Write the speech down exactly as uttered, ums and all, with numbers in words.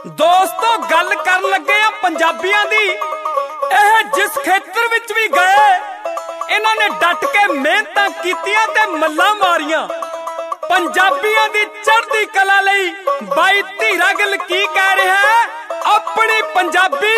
दोस्तों गल कर लगे आ पंजाबियां दी। यह जिस खेतर विच भी गए इन्हां ने डट के मेहनतां कीतियां ते मल्लां मारियां। पंजाबियां दी चढ़दी कला लई बाई धीरा गिल की कह रहा है, अपनी पंजाबी